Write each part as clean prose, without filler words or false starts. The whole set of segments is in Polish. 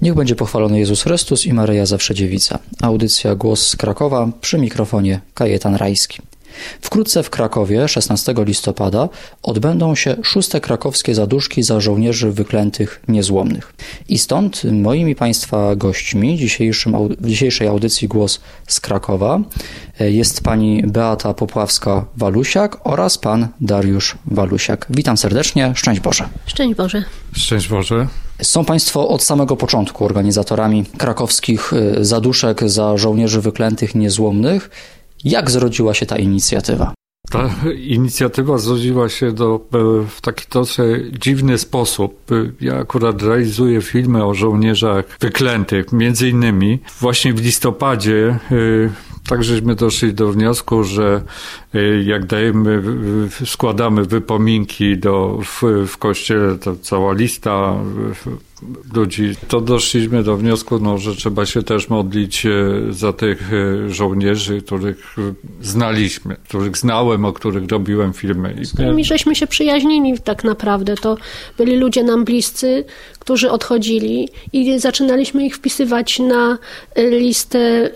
Niech będzie pochwalony Jezus Chrystus i Maryja Zawsze Dziewica. Audycja Głos z Krakowa, przy mikrofonie Kajetan Rajski. Wkrótce w Krakowie, 16 listopada, odbędą się 6. krakowskie zaduszki za żołnierzy wyklętych niezłomnych. I stąd moimi Państwa gośćmi w dzisiejszej audycji Głos z Krakowa jest pani Beata Popławska-Walusiak oraz pan Dariusz Walusiak. Witam serdecznie, szczęść Boże. Szczęść Boże. Szczęść Boże. Są Państwo od samego początku organizatorami krakowskich zaduszek za żołnierzy wyklętych niezłomnych. Jak zrodziła się ta inicjatywa? Ta inicjatywa zrodziła się w taki trochę dziwny sposób. Ja akurat realizuję filmy o żołnierzach wyklętych. Między innymi właśnie w listopadzie tak żeśmy doszli do wniosku, że jak składamy wypominki w kościele, to cała lista ludzi, to doszliśmy do wniosku, że trzeba się też modlić za tych żołnierzy, których znaliśmy, których znałem, o których robiłem filmy. Z którymi żeśmy się przyjaźnili tak naprawdę. To byli ludzie nam bliscy, którzy odchodzili i zaczynaliśmy ich wpisywać na listę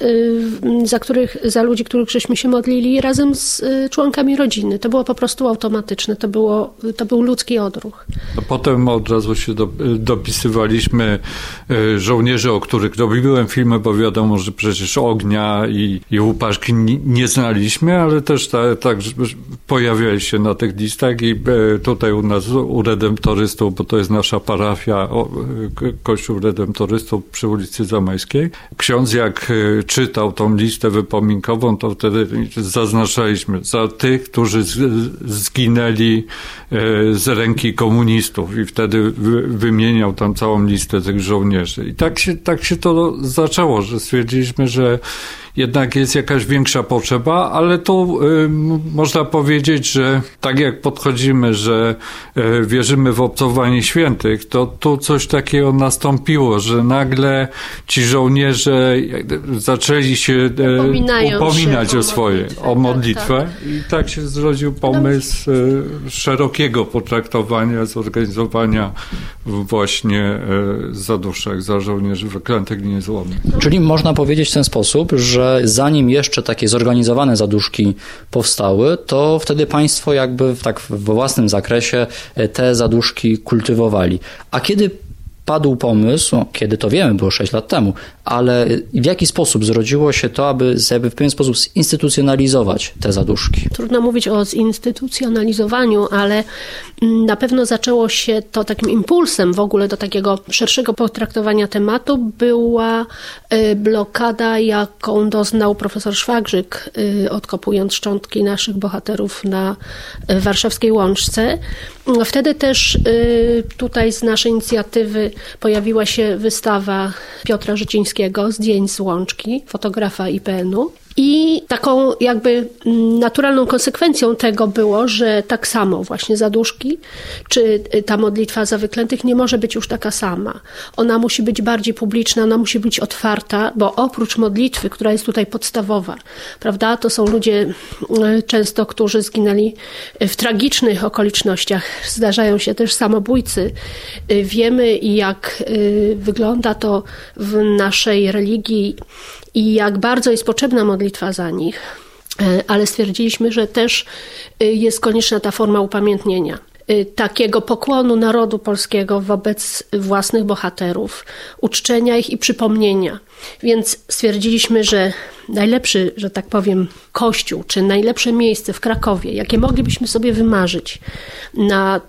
za ludzi, których żeśmy się modlili razem z członkami rodziny. To było po prostu automatyczne. To był ludzki odruch. A potem od razu się dopisywaliśmy żołnierzy, o których robiłem filmy, bo wiadomo, że przecież ognia i łupaszki nie znaliśmy, ale też tak pojawiali się na tych listach i tutaj u nas, u Redemptorystów, bo to jest nasza parafia, Kościół Redemptorystów przy ulicy Zamojskiej. Ksiądz jak czytał tą listę wypominkową, to wtedy zaznaczaliśmy za tych, którzy zginęli z ręki komunistów i wtedy wymieniał tam całą listę tych żołnierzy. I tak się to zaczęło, że stwierdziliśmy, że jednak jest jakaś większa potrzeba, ale tu można powiedzieć, że tak jak podchodzimy, że wierzymy w obcowanie świętych, to tu coś takiego nastąpiło, że nagle ci żołnierze zaczęli się upominać o modlitwę i tak się zrodził pomysł szerokiego potraktowania, zorganizowania właśnie zaduszek za żołnierzy wyklętych niezłomnych. Czyli można powiedzieć w ten sposób, że zanim jeszcze takie zorganizowane zaduszki powstały, to wtedy państwo jakby w własnym zakresie te zaduszki kultywowali. A kiedy padł pomysł, kiedy to wiemy, było 6 lat temu, ale w jaki sposób zrodziło się to, aby w pewien sposób zinstytucjonalizować te zaduszki? Trudno mówić o zinstytucjonalizowaniu, ale na pewno zaczęło się to takim impulsem w ogóle do takiego szerszego potraktowania tematu. Była blokada, jaką doznał profesor Szwagrzyk, odkopując szczątki naszych bohaterów na warszawskiej Łączce. Wtedy też tutaj z naszej inicjatywy pojawiła się wystawa Piotra Życińskiego, zdjęć z Łączki, fotografa IPN-u. I taką jakby naturalną konsekwencją tego było, że tak samo właśnie zaduszki, czy ta modlitwa za wyklętych nie może być już taka sama. Ona musi być bardziej publiczna, ona musi być otwarta, bo oprócz modlitwy, która jest tutaj podstawowa, prawda, to są ludzie często, którzy zginęli w tragicznych okolicznościach. Zdarzają się też samobójcy. Wiemy, jak wygląda to w naszej religii i jak bardzo jest potrzebna modlitwa za nich, ale stwierdziliśmy, że też jest konieczna ta forma upamiętnienia, takiego pokłonu narodu polskiego wobec własnych bohaterów, uczczenia ich i przypomnienia. Więc stwierdziliśmy, że najlepszy, że tak powiem, kościół, czy najlepsze miejsce w Krakowie, jakie moglibyśmy sobie wymarzyć na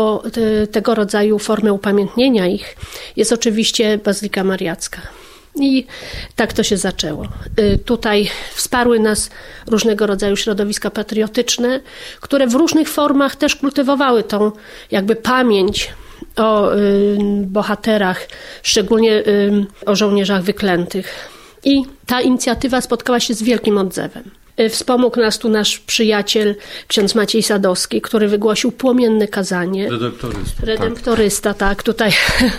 tego rodzaju formę upamiętnienia ich, jest oczywiście Bazylika Mariacka. I tak to się zaczęło. Tutaj wsparły nas różnego rodzaju środowiska patriotyczne, które w różnych formach też kultywowały tą jakby pamięć o bohaterach, szczególnie o żołnierzach wyklętych. I ta inicjatywa spotkała się z wielkim odzewem. Wspomógł nas tu nasz przyjaciel, ksiądz Maciej Sadowski, który wygłosił płomienne kazanie. Redemptorysta, tak. Tutaj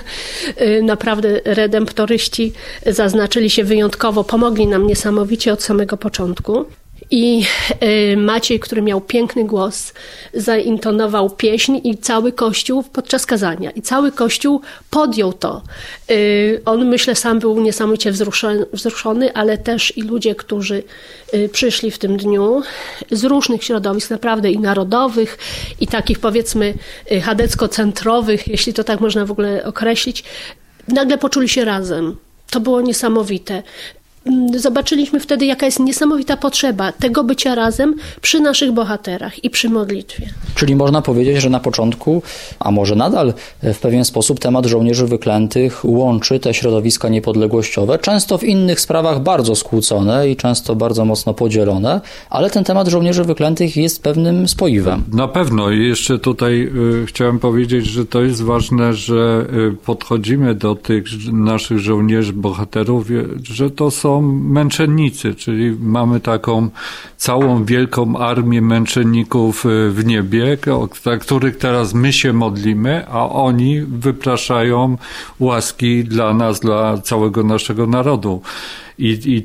naprawdę redemptoryści zaznaczyli się wyjątkowo, pomogli nam niesamowicie od samego początku. i Maciej, który miał piękny głos, zaintonował pieśń i cały Kościół podczas kazania. I cały Kościół podjął to. On, myślę, sam był niesamowicie wzruszony, ale też i ludzie, którzy przyszli w tym dniu z różnych środowisk, naprawdę i narodowych, i takich, powiedzmy, chadecko-centrowych, jeśli to tak można w ogóle określić, nagle poczuli się razem. To było niesamowite. Zobaczyliśmy wtedy, jaka jest niesamowita potrzeba tego bycia razem przy naszych bohaterach i przy modlitwie. Czyli można powiedzieć, że na początku, a może nadal w pewien sposób temat żołnierzy wyklętych łączy te środowiska niepodległościowe, często w innych sprawach bardzo skłócone i często bardzo mocno podzielone, ale ten temat żołnierzy wyklętych jest pewnym spoiwem. Na pewno. I jeszcze tutaj chciałem powiedzieć, że to jest ważne, że podchodzimy do tych naszych żołnierzy, bohaterów, że to są męczennicy, czyli mamy taką całą wielką armię męczenników w niebie, dla których teraz my się modlimy, a oni wypraszają łaski dla nas, dla całego naszego narodu. I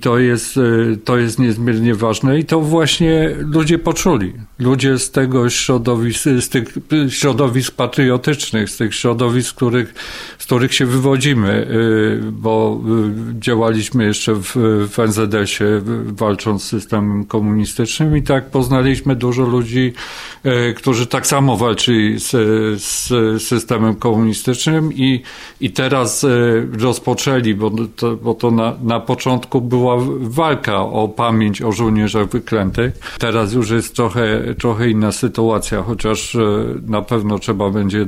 to jest niezmiernie ważne i to właśnie ludzie poczuli. Ludzie z tego z tych środowisk patriotycznych, z tych środowisk, z których się wywodzimy, bo działaliśmy jeszcze w NZS-ie, walcząc z systemem komunistycznym i tak poznaliśmy dużo ludzi, którzy tak samo walczyli z systemem komunistycznym i teraz rozpoczęli, bo to na początku była walka o pamięć o żołnierzach wyklętych. Teraz już jest trochę inna sytuacja, chociaż na pewno trzeba będzie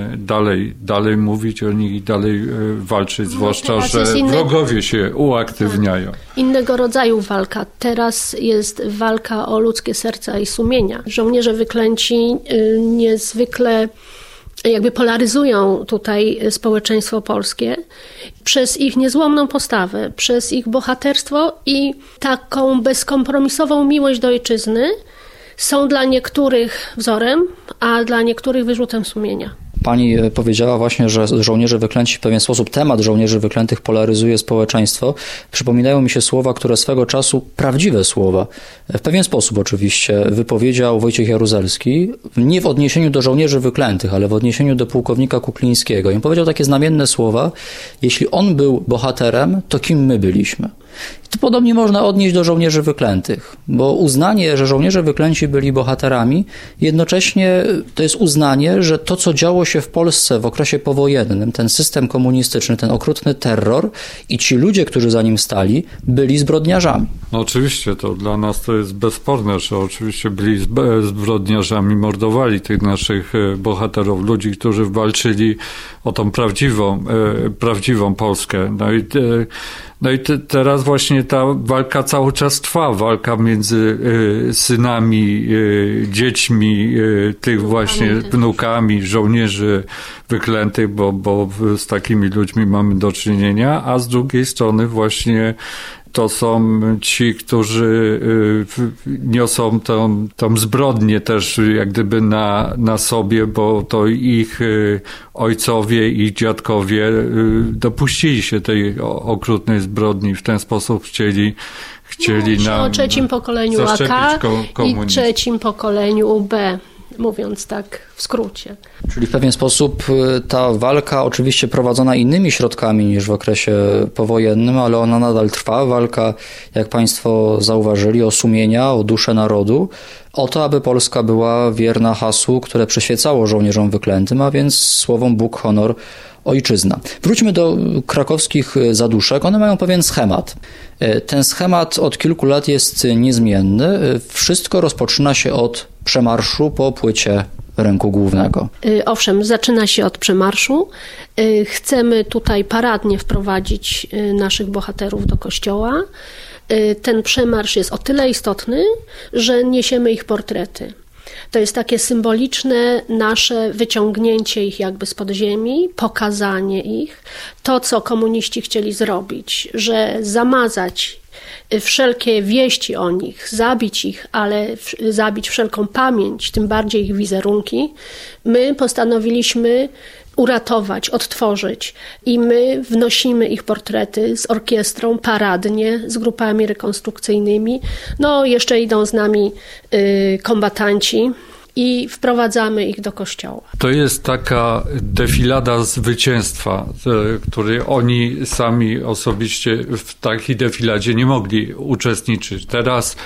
dalej mówić o nich i dalej walczyć, zwłaszcza, że wrogowie się uaktywniają. Innego rodzaju walka. Teraz jest walka o ludzkie serca i sumienia. Żołnierze wyklęci niezwykle jakby polaryzują tutaj społeczeństwo polskie przez ich niezłomną postawę, przez ich bohaterstwo i taką bezkompromisową miłość do ojczyzny są dla niektórych wzorem, a dla niektórych wyrzutem sumienia. Pani powiedziała właśnie, że żołnierze wyklęci w pewien sposób, temat żołnierzy wyklętych polaryzuje społeczeństwo. Przypominają mi się słowa, które swego czasu, prawdziwe słowa, w pewien sposób oczywiście, wypowiedział Wojciech Jaruzelski, nie w odniesieniu do żołnierzy wyklętych, ale w odniesieniu do pułkownika Kuklińskiego. I on powiedział takie znamienne słowa: jeśli on był bohaterem, to kim my byliśmy? I to podobnie można odnieść do żołnierzy wyklętych, bo uznanie, że żołnierze wyklęci byli bohaterami, jednocześnie to jest uznanie, że to, co działo się w Polsce w okresie powojennym, ten system komunistyczny, ten okrutny terror i ci ludzie, którzy za nim stali, byli zbrodniarzami. No oczywiście, to dla nas to jest bezsporne, że oczywiście byli zbrodniarzami, mordowali tych naszych bohaterów, ludzi, którzy walczyli o tą prawdziwą Polskę. No i teraz właśnie ta walka cały czas trwa, walka między synami, dziećmi, tych właśnie wnukami żołnierzy wyklętych, bo z takimi ludźmi mamy do czynienia, a z drugiej strony właśnie to są ci, którzy niosą tą zbrodnię też jak gdyby na sobie, bo to ich ojcowie, ich dziadkowie dopuścili się tej okrutnej zbrodni. W ten sposób chcieli nam o trzecim pokoleniu AK i trzecim pokoleniu UB. Mówiąc tak w skrócie. Czyli w pewien sposób ta walka oczywiście prowadzona innymi środkami niż w okresie powojennym, ale ona nadal trwa. Walka, jak Państwo zauważyli, o sumienia, o duszę narodu, o to, aby Polska była wierna hasłu, które przyświecało żołnierzom wyklętym, a więc słowom Bóg, honor, ojczyzna. Wróćmy do krakowskich zaduszek. One mają pewien schemat. Ten schemat od kilku lat jest niezmienny. Wszystko rozpoczyna się od przemarszu po płycie rynku głównego. Owszem, zaczyna się od przemarszu. Chcemy tutaj paradnie wprowadzić naszych bohaterów do kościoła. Ten przemarsz jest o tyle istotny, że niesiemy ich portrety. To jest takie symboliczne nasze wyciągnięcie ich jakby spod ziemi, pokazanie ich. To, co komuniści chcieli zrobić, że zamazać wszelkie wieści o nich, zabić ich, ale zabić wszelką pamięć, tym bardziej ich wizerunki, my postanowiliśmy uratować, odtworzyć. I my wnosimy ich portrety z orkiestrą paradnie, z grupami rekonstrukcyjnymi. No, jeszcze idą z nami kombatanci i wprowadzamy ich do kościoła. To jest taka defilada zwycięstwa, której oni sami osobiście w takiej defiladzie nie mogli uczestniczyć. Teraz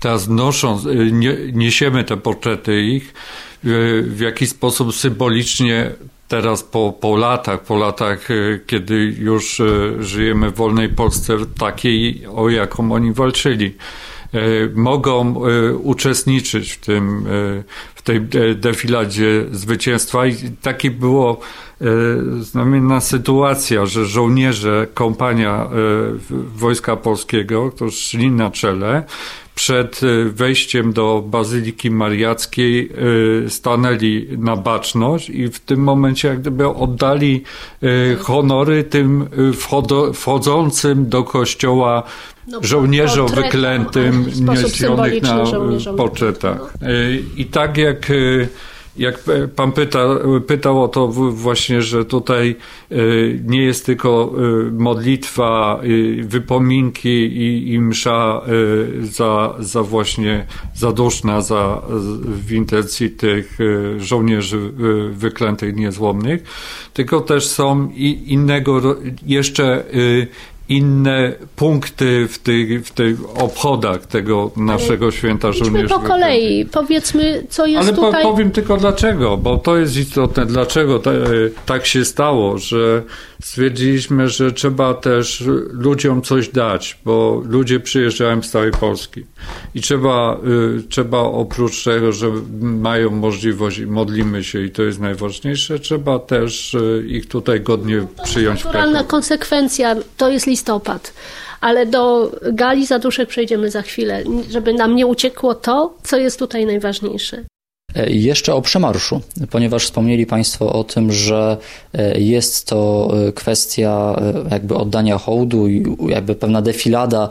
niesiemy te portrety ich w jakiś sposób symbolicznie. Teraz po latach, kiedy już żyjemy w wolnej Polsce, takiej, o jaką oni walczyli, mogą uczestniczyć w tej defiladzie zwycięstwa. I taki było znamienna sytuacja, że żołnierze, kompania Wojska Polskiego, którzy szli na czele, przed wejściem do Bazyliki Mariackiej stanęli na baczność i w tym momencie jak gdyby oddali honory tym wchodzącym do kościoła żołnierzom wyklętym, niesionych na portretach. I tak jak pan pytał o to właśnie, że tutaj nie jest tylko modlitwa, wypominki i msza zaduszna w intencji tych żołnierzy wyklętych, niezłomnych, tylko też są inne punkty w tych obchodach tego naszego święta żołnierzy. Po kolei, powiedzmy, co jest tutaj. Ale powiem tylko dlaczego, bo to jest istotne, dlaczego tak się stało, że stwierdziliśmy, że trzeba też ludziom coś dać, bo ludzie przyjeżdżają z całej Polski i trzeba oprócz tego, że mają możliwość i modlimy się i to jest najważniejsze, trzeba też ich tutaj godnie przyjąć. Naturalna konsekwencja to jest listopad, ale do gali zaduszek przejdziemy za chwilę, żeby nam nie uciekło to, co jest tutaj najważniejsze. Jeszcze o przemarszu, ponieważ wspomnieli Państwo o tym, że jest to kwestia jakby oddania hołdu i jakby pewna defilada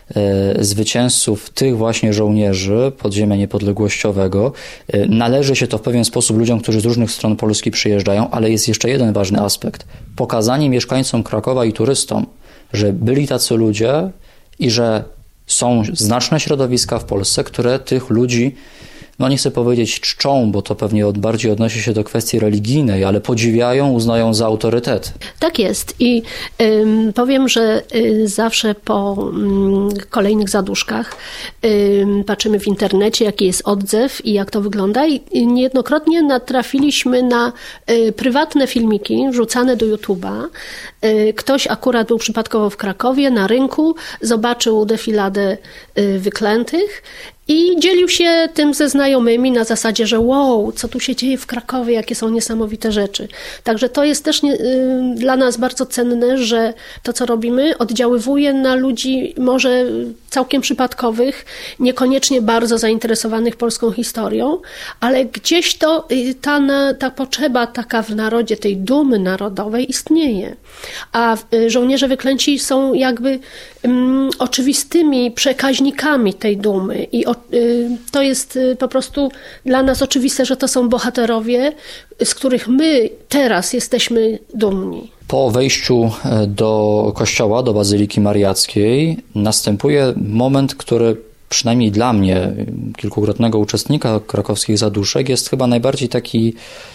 zwycięzców tych właśnie żołnierzy podziemia niepodległościowego. Należy się to w pewien sposób ludziom, którzy z różnych stron Polski przyjeżdżają, ale jest jeszcze jeden ważny aspekt. Pokazanie mieszkańcom Krakowa i turystom, że byli tacy ludzie i że są znaczne środowiska w Polsce, które tych ludzi, no nie chcę powiedzieć czczą, bo to pewnie bardziej odnosi się do kwestii religijnej, ale podziwiają, uznają za autorytet. Tak jest i powiem, że zawsze po kolejnych zaduszkach patrzymy w internecie, jaki jest odzew i jak to wygląda i niejednokrotnie natrafiliśmy na prywatne filmiki wrzucane do YouTube'a. Ktoś akurat był przypadkowo w Krakowie na rynku, zobaczył defiladę wyklętych i dzielił się tym ze znajomymi na zasadzie, że wow, co tu się dzieje w Krakowie, jakie są niesamowite rzeczy. Także to jest też dla nas bardzo cenne, że to, co robimy, oddziaływuje na ludzi może całkiem przypadkowych, niekoniecznie bardzo zainteresowanych polską historią, ale gdzieś to ta potrzeba taka w narodzie, tej dumy narodowej istnieje. A żołnierze wyklęci są jakby oczywistymi przekaźnikami tej dumy i to jest po prostu dla nas oczywiste, że to są bohaterowie, z których my teraz jesteśmy dumni. Po wejściu do kościoła, do Bazyliki Mariackiej następuje moment, który przynajmniej dla mnie, kilkukrotnego uczestnika krakowskich zaduszek, jest chyba najbardziej taki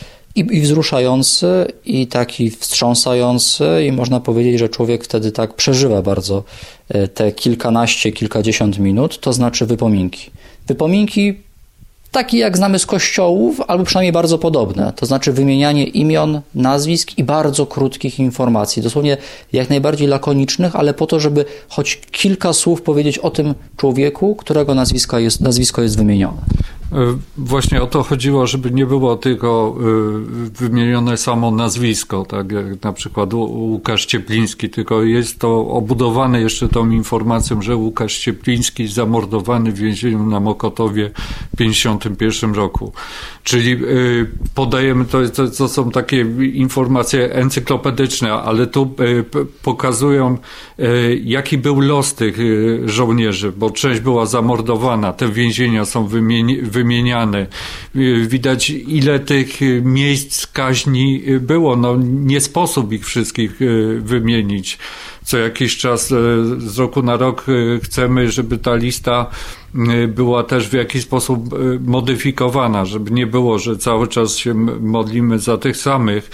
i wzruszający, i taki wstrząsający i można powiedzieć, że człowiek wtedy tak przeżywa bardzo te kilkadziesiąt minut, to znaczy wypominki. Wypominki takie jak znamy z kościołów, albo przynajmniej bardzo podobne, to znaczy wymienianie imion, nazwisk i bardzo krótkich informacji, dosłownie jak najbardziej lakonicznych, ale po to, żeby choć kilka słów powiedzieć o tym człowieku, którego nazwisko jest wymienione. Właśnie o to chodziło, żeby nie było tylko wymienione samo nazwisko, tak jak na przykład Łukasz Ciepliński, tylko jest to obudowane jeszcze tą informacją, że Łukasz Ciepliński zamordowany w więzieniu na Mokotowie w 1951 roku. Czyli podajemy, to są takie informacje encyklopedyczne, ale tu pokazują, jaki był los tych żołnierzy, bo część była zamordowana, te więzienia są wymienione wymieniane. Widać, ile tych miejsc kaźni było. No, nie sposób ich wszystkich wymienić. Co jakiś czas, z roku na rok chcemy, żeby ta lista była też w jakiś sposób modyfikowana, żeby nie było, że cały czas się modlimy za tych samych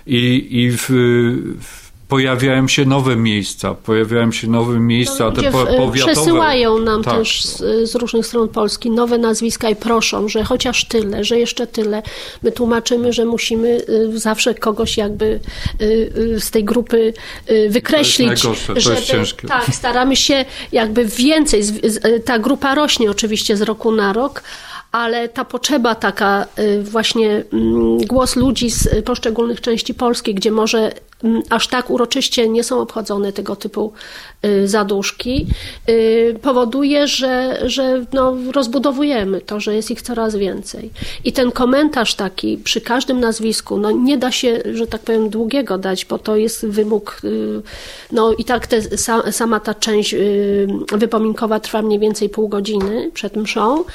pojawiają się nowe miejsca, te powiatowe. Przesyłają nam też z różnych stron Polski nowe nazwiska i proszą, że chociaż tyle, że jeszcze tyle. My tłumaczymy, że musimy zawsze kogoś jakby z tej grupy wykreślić. To jest najgorsze, to jest ciężkie. Tak, staramy się jakby więcej, ta grupa rośnie oczywiście z roku na rok, ale ta potrzeba taka właśnie głos ludzi z poszczególnych części Polski, gdzie może aż tak uroczyście nie są obchodzone tego typu zaduszki, powoduje, że rozbudowujemy to, że jest ich coraz więcej. I ten komentarz taki przy każdym nazwisku, nie da się, że tak powiem, długiego dać, bo to jest wymóg, i tak sama ta część wypominkowa trwa mniej więcej pół godziny przed mszą.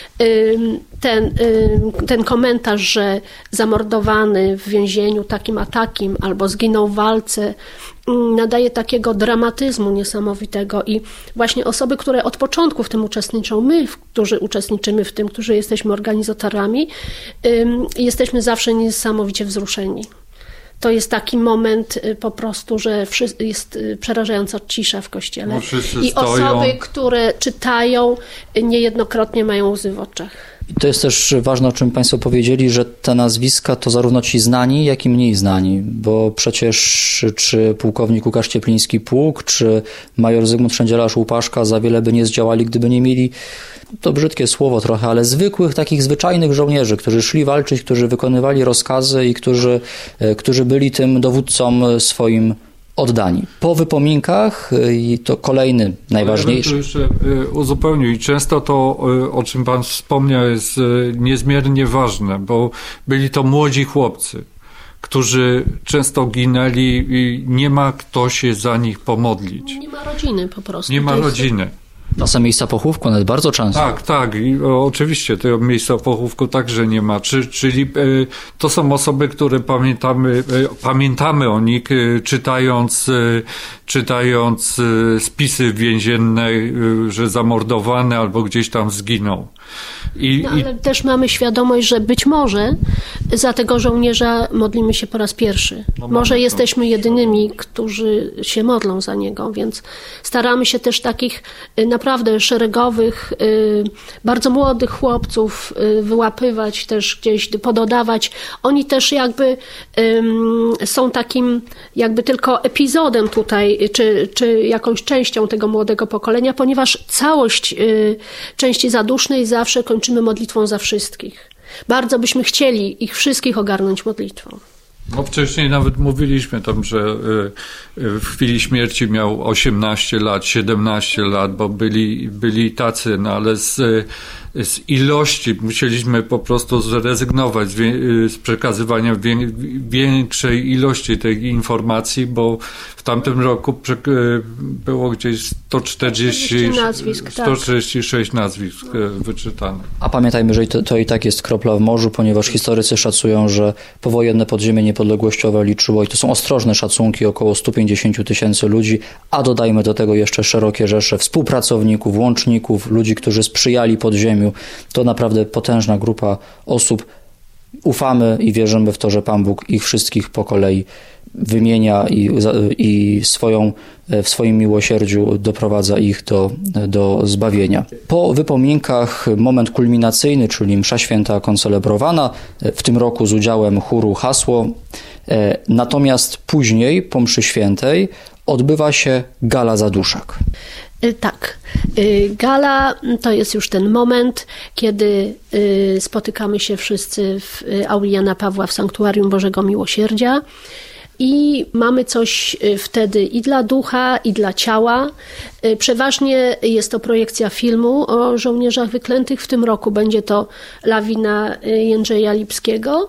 Ten komentarz, że zamordowany w więzieniu takim a takim, albo zginął w walce, nadaje takiego dramatyzmu niesamowitego i właśnie osoby, które od początku w tym uczestniczą, my, którzy uczestniczymy w tym, którzy jesteśmy organizatorami, jesteśmy zawsze niesamowicie wzruszeni. To jest taki moment po prostu, że jest przerażająca cisza w kościele. I osoby, które czytają, niejednokrotnie mają łzy w oczach. I to jest też ważne, o czym Państwo powiedzieli, że te nazwiska to zarówno ci znani, jak i mniej znani, bo przecież czy pułkownik Łukasz Ciepliński-Pług, czy major Zygmunt Szędzielarz-Łupaszka za wiele by nie zdziałali, gdyby nie mieli, to brzydkie słowo trochę, ale zwykłych, takich zwyczajnych żołnierzy, którzy szli walczyć, którzy wykonywali rozkazy i którzy byli tym dowódcom swoim oddani. Po wypominkach, i to kolejny najważniejszy. Ja bym to jeszcze uzupełnił i często to, o czym Pan wspomniał, jest niezmiernie ważne, bo byli to młodzi chłopcy, którzy często ginęli i nie ma kto się za nich pomodlić. Nie ma rodziny po prostu. Nie ma rodziny. Czasem miejsca pochówku, nawet bardzo często. Tak. I oczywiście tego miejsca pochówku także nie ma. Czyli to są osoby, które pamiętamy o nich, czytając spisy więzienne, że zamordowany albo gdzieś tam zginął. Ale też mamy świadomość, że być może za tego żołnierza modlimy się po raz pierwszy. Może jesteśmy jedynymi, którzy się modlą za niego, więc staramy się też takich naprawdę szeregowych, bardzo młodych chłopców wyłapywać, też gdzieś pododawać. Oni też jakby są takim jakby tylko epizodem tutaj, czy jakąś częścią tego młodego pokolenia, ponieważ całość części zadusznej zawsze kończymy modlitwą za wszystkich. Bardzo byśmy chcieli ich wszystkich ogarnąć modlitwą. Wcześniej nawet mówiliśmy tam, że w chwili śmierci miał 18 lat, 17 lat, bo byli tacy, ale z ilości musieliśmy po prostu zrezygnować z przekazywania większej ilości tej informacji, bo w tamtym roku było gdzieś 146 nazwisk wyczytanych. A pamiętajmy, że to i tak jest kropla w morzu, ponieważ historycy szacują, że powojenne podziemie niepodległościowe liczyło, i to są ostrożne szacunki, około 150 000 ludzi, a dodajmy do tego jeszcze szerokie rzesze współpracowników, łączników, ludzi, którzy sprzyjali podziemiu. To naprawdę potężna grupa osób. Ufamy i wierzymy w to, że Pan Bóg ich wszystkich po kolei wymienia i w swoim miłosierdziu doprowadza ich do zbawienia. Po wypominkach moment kulminacyjny, czyli msza święta koncelebrowana, w tym roku z udziałem chóru Hasło. Natomiast później, po mszy świętej, odbywa się gala zaduszek. Tak. Gala to jest już ten moment, kiedy spotykamy się wszyscy w auli Jana Pawła w Sanktuarium Bożego Miłosierdzia i mamy coś wtedy i dla ducha, i dla ciała. Przeważnie jest to projekcja filmu o żołnierzach wyklętych. W tym roku będzie to Lawina Jędrzeja Lipskiego.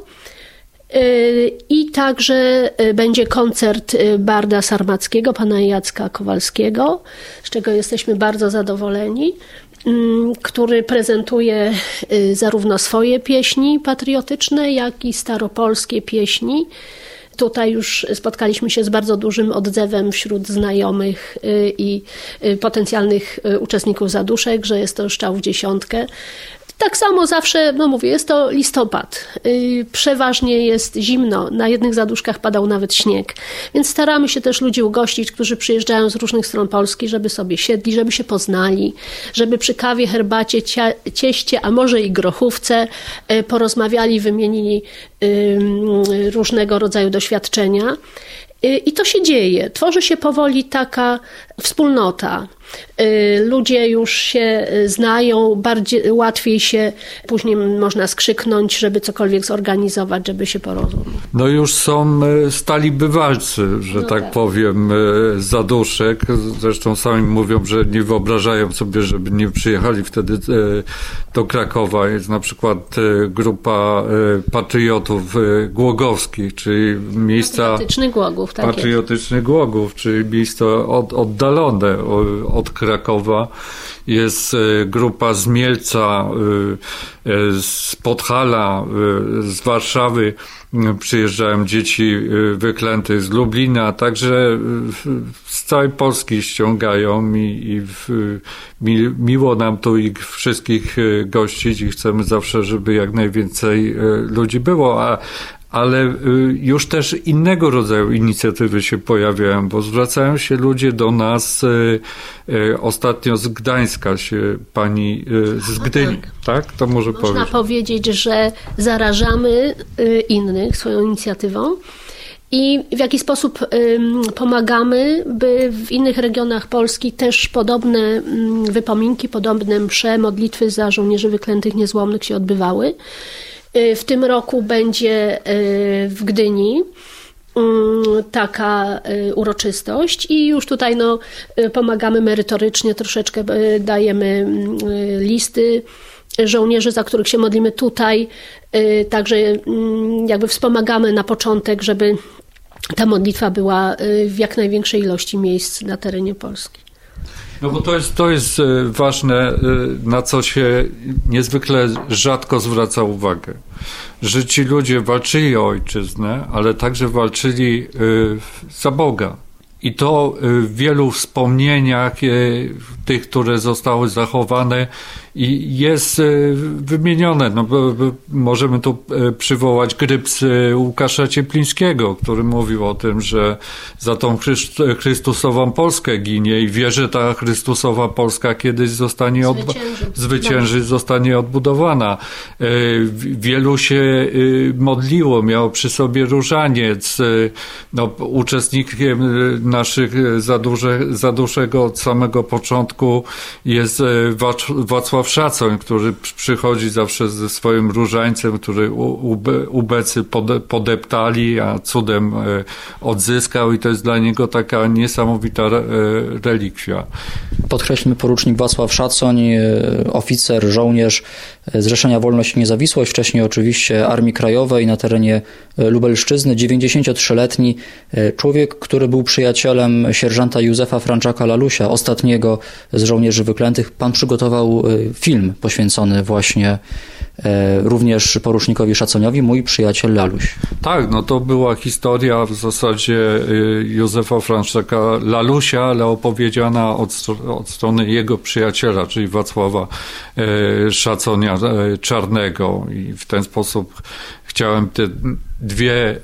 I także będzie koncert barda sarmackiego, pana Jacka Kowalskiego, z czego jesteśmy bardzo zadowoleni. który prezentuje zarówno swoje pieśni patriotyczne, jak i staropolskie pieśni. Tutaj już spotkaliśmy się z bardzo dużym odzewem wśród znajomych i potencjalnych uczestników zaduszek, że jest to strzał w dziesiątkę. Tak samo zawsze, mówię, jest to listopad. Przeważnie jest zimno, na jednych zaduszkach padał nawet śnieg. Więc staramy się też ludzi ugościć, którzy przyjeżdżają z różnych stron Polski, żeby sobie siedli, żeby się poznali, żeby przy kawie, herbacie, cieście, a może i grochówce porozmawiali, wymienili różnego rodzaju doświadczenia. I to się dzieje. Tworzy się powoli taka wspólnota. Ludzie już się znają, łatwiej się później można skrzyknąć, żeby cokolwiek zorganizować, żeby się porozumieć. No już są stali bywalcy, że tak powiem, zaduszek. Zresztą sami mówią, że nie wyobrażają sobie, żeby nie przyjechali wtedy do Krakowa. Jest na przykład grupa patriotów głogowskich, czyli miejsca... Patriotycznych Głogów, tak jest. Patriotycznych Głogów, czyli miejsca oddalone od Krakowa. Jest grupa z Mielca, z Podhala, z Warszawy. Przyjeżdżają dzieci wyklęte z Lublina, także z całej Polski ściągają i miło nam tu ich wszystkich gościć i chcemy zawsze, żeby jak najwięcej ludzi było, ale już też innego rodzaju inicjatywy się pojawiają, bo zwracają się ludzie do nas, ostatnio z Gdańska się pani z Gdyni, tak? To może powiedzieć. Można powiedzieć, że zarażamy innych swoją inicjatywą i w jaki sposób pomagamy, by w innych regionach Polski też podobne wypominki, podobne msze, modlitwy za żołnierzy wyklętych niezłomnych się odbywały. W tym roku będzie w Gdyni taka uroczystość i już tutaj pomagamy merytorycznie, troszeczkę dajemy listy żołnierzy, za których się modlimy tutaj, także jakby wspomagamy na początek, żeby ta modlitwa była w jak największej ilości miejsc na terenie Polski. No bo to jest ważne, na co się niezwykle rzadko zwraca uwagę. Że ci ludzie walczyli o ojczyznę, ale także walczyli za Boga. I to w wielu wspomnieniach, tych, które zostały zachowane, i jest wymienione. Możemy tu przywołać gryps Łukasza Cieplińskiego, który mówił o tym, że za tą Chrystusową Polskę ginie i wie, że ta Chrystusowa Polska kiedyś zwycięży, zostanie odbudowana. Wielu się modliło, miało przy sobie różaniec. Uczestnikiem naszych zaduszek od samego początku jest Wacław Szacoń, który przychodzi zawsze ze swoim różańcem, który ubecy podeptali, a cudem odzyskał, i to jest dla niego taka niesamowita relikwia. Podkreślmy, porucznik Wacław Szacoń, oficer, żołnierz Zrzeszenia Wolność i Niezawisłość, wcześniej oczywiście Armii Krajowej na terenie Lubelszczyzny, 93-letni człowiek, który był przyjacielem sierżanta Józefa Franczaka Lalusia, ostatniego z żołnierzy wyklętych. Pan przygotował film poświęcony właśnie również porusznikowi Szaconiowi, Mój przyjaciel Laluś. Tak, to była historia w zasadzie Józefa Franczaka Lalusia, ale opowiedziana od strony jego przyjaciela, czyli Wacława Szaconia Czarnego, i w ten sposób chciałem te dwie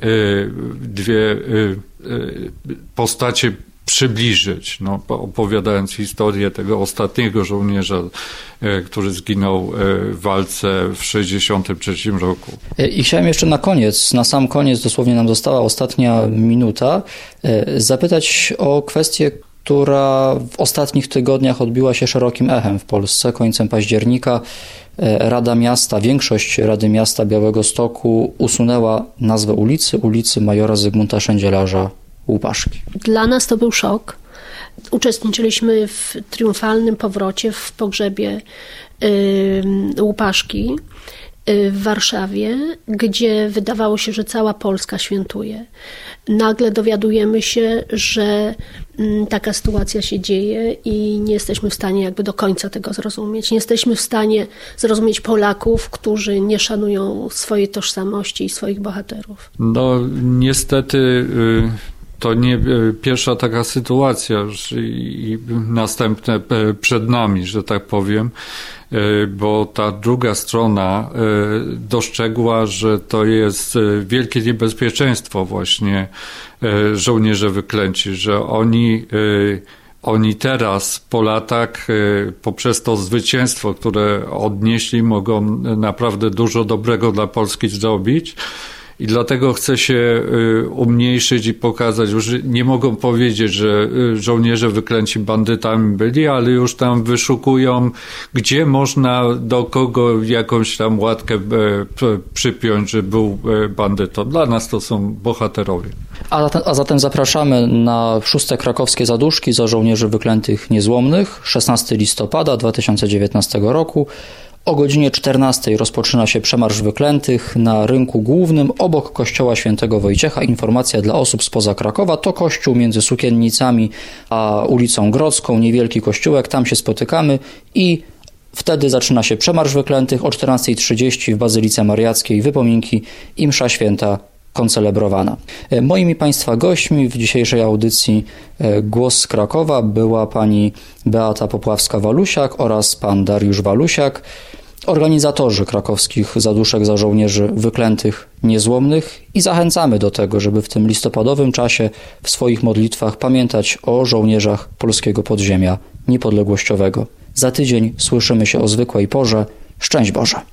postacie przybliżyć, opowiadając historię tego ostatniego żołnierza, który zginął w walce w 1963 roku. I chciałem jeszcze na sam koniec, dosłownie nam została ostatnia minuta, zapytać o kwestię, która w ostatnich tygodniach odbiła się szerokim echem w Polsce. Końcem października Rada Miasta, większość Rady Miasta Białegostoku usunęła nazwę ulicy Majora Zygmunta Szędzielarza Łupaszki. Dla nas to był szok. Uczestniczyliśmy w triumfalnym powrocie, w pogrzebie Łupaszki w Warszawie, gdzie wydawało się, że cała Polska świętuje. Nagle dowiadujemy się, że taka sytuacja się dzieje i nie jesteśmy w stanie jakby do końca tego zrozumieć. Nie jesteśmy w stanie zrozumieć Polaków, którzy nie szanują swojej tożsamości i swoich bohaterów. No niestety to nie pierwsza taka sytuacja i następne przed nami, że tak powiem, bo ta druga strona dostrzegła, że to jest wielkie niebezpieczeństwo właśnie żołnierze wyklęci, że oni teraz po latach poprzez to zwycięstwo, które odnieśli, mogą naprawdę dużo dobrego dla Polski zrobić. I dlatego chcę się umniejszyć i pokazać, że nie mogą powiedzieć, że żołnierze wyklęci bandytami byli, ale już tam wyszukują, gdzie można do kogo jakąś tam łatkę przypiąć, że był bandytą. Dla nas to są bohaterowie. A zatem zapraszamy na 6. krakowskie zaduszki za żołnierzy wyklętych niezłomnych, 16 listopada 2019 roku. O godzinie 14 rozpoczyna się przemarsz wyklętych na rynku głównym obok kościoła świętego Wojciecha. Informacja dla osób spoza Krakowa: to kościół między Sukiennicami a ulicą Grodzką, niewielki kościółek, tam się spotykamy i wtedy zaczyna się przemarsz wyklętych. O 14:30 w Bazylice Mariackiej wypominki i msza święta koncelebrowana. Moimi Państwa gośćmi w dzisiejszej audycji Głos z Krakowa była pani Beata Popławska-Walusiak oraz pan Dariusz Walusiak, organizatorzy krakowskich zaduszek za żołnierzy wyklętych niezłomnych, i zachęcamy do tego, żeby w tym listopadowym czasie w swoich modlitwach pamiętać o żołnierzach polskiego podziemia niepodległościowego. Za tydzień słyszymy się o zwykłej porze. Szczęść Boże!